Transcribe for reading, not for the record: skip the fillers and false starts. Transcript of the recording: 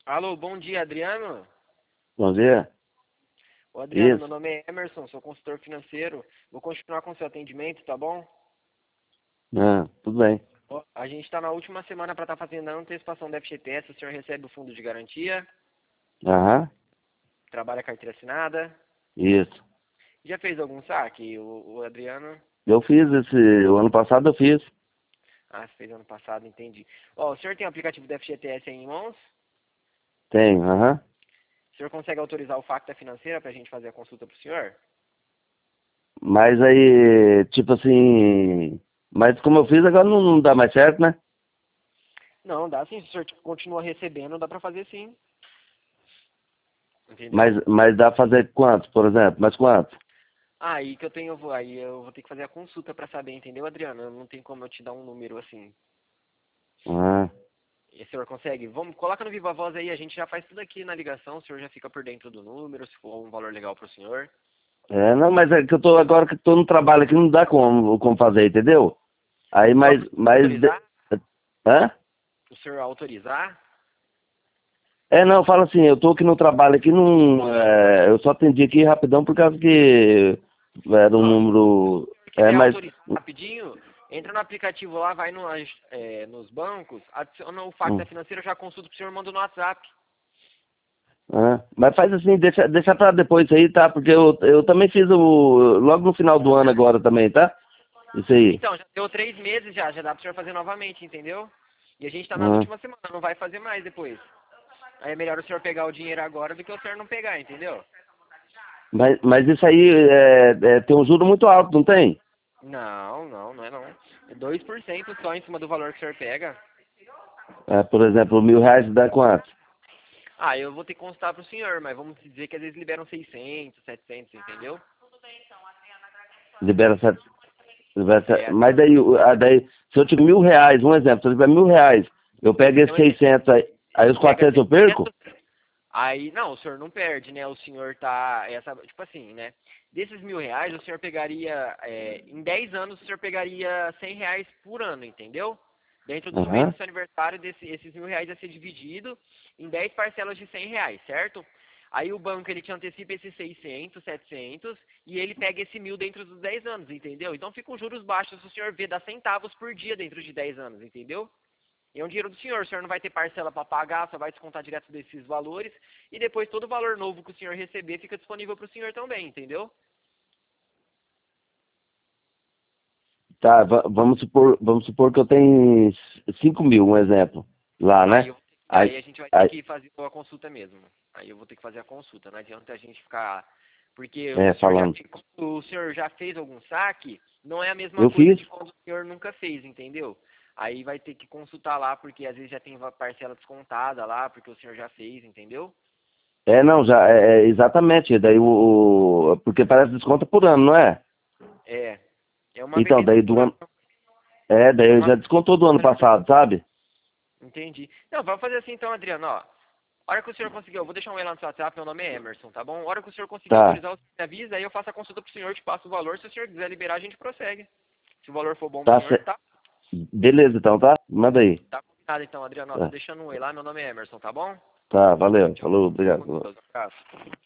Alô, bom dia, Adriano. Bom dia. Ô, Adriano, meu Isso. nome é Emerson, sou consultor financeiro. Vou continuar com o seu atendimento, tá bom? Ah, tudo bem. Ó, a gente está na última semana para estar fazendo a antecipação do FGTS. O senhor recebe o fundo de garantia, Aham. trabalha carteira assinada. Isso. Já fez algum saque, o Adriano? Eu fiz o ano passado eu fiz. Ah, você fez ano passado, entendi. Ó, o senhor tem o aplicativo do FGTS aí em mãos? Tenho, aham. O senhor consegue autorizar o Facta Financeira para a gente fazer a consulta para o senhor? Mas aí, tipo assim, mas como eu fiz agora não dá mais certo, né? Não, dá sim. Se o senhor continua recebendo, dá para fazer sim. Mas, Entendeu? mas dá pra fazer quantos, por exemplo? Mas quantos? Aí eu vou ter que fazer a consulta pra saber, entendeu, Adriano? Não tem como eu te dar um número assim. Ah. E o senhor consegue? Vamos, coloca no Viva Voz aí, a gente já faz tudo aqui na ligação, o senhor já fica por dentro do número, se for um valor legal pro senhor. É, não, mas é que eu tô agora que eu tô no trabalho aqui, não dá como fazer, entendeu? Aí, Só pro senhor autorizar? hã? O senhor autorizar? É, não, fala assim, eu tô aqui no trabalho aqui, não, eu só atendi aqui rapidão por causa que era um Não, se número, o senhor quiser mas autorizar rapidinho, entra no aplicativo lá, vai nos bancos, adiciona o Facta hum, Financeiro, eu já consulto pro senhor, manda no WhatsApp. mas faz assim, deixa pra depois isso aí, tá? Porque eu também fiz logo no final do ano agora também, tá? Isso aí. Então, já deu 3 meses já dá pro senhor fazer novamente, entendeu? E a gente tá nas Ah, últimas semanas, não vai fazer mais depois. Aí é melhor o senhor pegar o dinheiro agora do que o senhor não pegar, entendeu? mas isso aí tem um juro muito alto, não tem? Não é não. É 2% só em cima do valor que o senhor pega. Por exemplo, R$ 1.000 dá quanto? Ah, eu vou ter que constar pro senhor, mas vamos dizer que às vezes liberam 600, 700, entendeu? Libera, É, mas daí, daí, se eu tiver R$ 1.000, um exemplo, se eu tiver R$ 1.000, eu pego esse é esses um exemplo. 600 aí os Pega 400 eu perco? 600, aí, não, o senhor não perde, né? O senhor tá, tipo assim, né? Desses R$ 1.000, o senhor pegaria, em 10 anos, o senhor pegaria R$ 100 por ano, entendeu? Dentro dos meses Aham. do seu aniversário, esses R$ 1.000 ia ser dividido em 10 parcelas de R$ 100, certo? Aí o banco, ele te antecipa esses 600, 700, e ele pega esse 1.000 dentro dos 10 anos, entendeu? Então ficam juros baixos, se o senhor vê, dá centavos por dia dentro de 10 anos, entendeu? E é um dinheiro do senhor, o senhor não vai ter parcela para pagar, só vai descontar direto desses valores, e depois todo o valor novo que o senhor receber fica disponível para o senhor também, entendeu? Tá, vamos supor que eu tenho 5.000, um exemplo, lá, Aí, né? Aí, aí a gente vai ter aí, que fazer a consulta mesmo. Aí eu vou ter que fazer a consulta, não adianta a gente ficar. Porque o senhor falando. o senhor já fez algum saque, não é a mesma Eu coisa fiz. de quando o senhor nunca fez, entendeu? Aí vai ter que consultar lá, porque às vezes já tem parcela descontada lá, porque o senhor já fez, entendeu? Não, já, exatamente, daí porque parece desconto por ano, não é? É, é uma Então, vez daí por do ano. ano, daí Uma já vez descontou do ano por ano. passado, sabe? Entendi. Não, vamos fazer assim então, Adriano, ó. A hora que o senhor conseguir, eu vou deixar um e lá no seu WhatsApp, meu nome é Emerson, tá bom? A hora que o senhor conseguir Tá, autorizar, você me avisa, aí eu faço a consulta pro senhor, te passo o valor. Se o senhor quiser liberar, a gente prossegue. Se o valor for bom pro tá, senhor, tá? beleza então, tá? Manda aí. Tá combinado então, Adriano. Ó, tô Tá, deixando um e lá, meu nome é Emerson, tá bom? tá, valeu, Tchau. falou, Fica com obrigado. Deus. Um abraço.